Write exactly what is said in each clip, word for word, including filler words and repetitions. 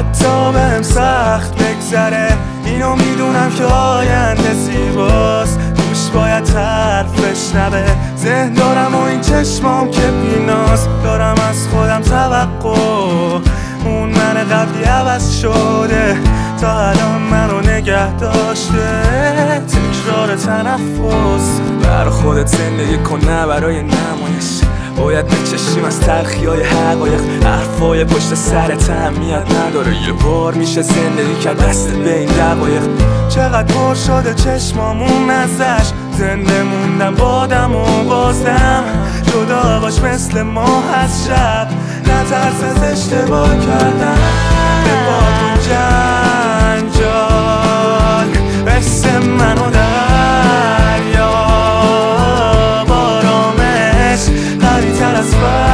حتی بهم سخت بگذره، اینو میدونم که آینده زیباست، گوش باید حرف بشنوه. ذهن دارم و این چشمام که بیناست، دارم از خودم توقع، اون من قبلی عوض شده، تا الان منو نگه داشته. تکرار تنفس، برا خودت زندگی کن نه برای نمایش. باید بچشیم از تلخی های حقایق، حرفای پشت سرت اهمیت نداره. یه بار میشه زندگی کرد دست به این دقایق. چقدر پر شده چشمامون ازش، زنده موندم بادم و بازدم. جدا باش مثل ماه از شب، نترس از اشتباه کردن. به باد جنجال مثل من و دریا، بارامش قوی تر از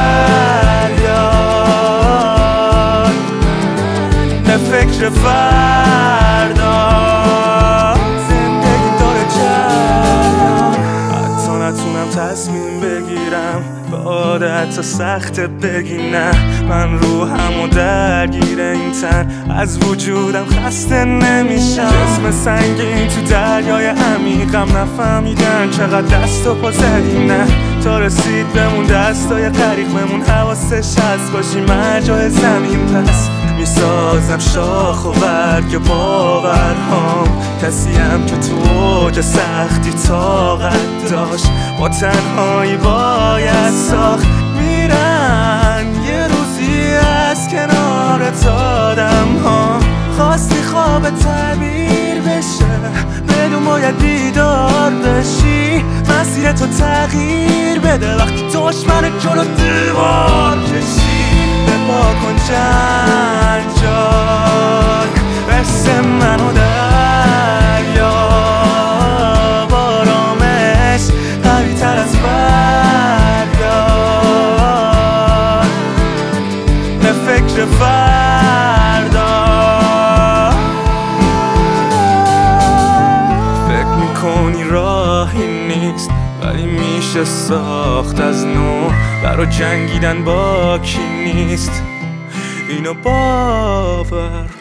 فریاد. به فکر فردا زندگی داره جریان، حتی نتونم تصمیم بگیرم، به عادت سخت بگی نه. من روحم و درگیر این تن، از وجودم خسته نمیشم. جسم سنگین تو دریای عمیقم، نفهمیدن چقدر دست و پا زدیم نه. تا رسید بمون دستای غریق بمون، حواسش هست باشی مرجای زمین. پس میسازم شاخ و برگ باورهام، کسیم که تو اوج سختی طاقت داشت، با تنهایی باید ساخت. میرن یه روزی از کنارت آدم ها، خواستی خواب تعبیر بشه، بدون باید بیدار بشی. مسیر تو تغییر بده وقتی دشمن جلو دیوار کشی. به پا کن جنجال مثل من و دریا، بارامش قوی تر از فریاد. به فکر فردا فکر میکنی راهی نیست، ولی میشه ساخت از نو. برا جنگیدن با کی نیست، اینو باور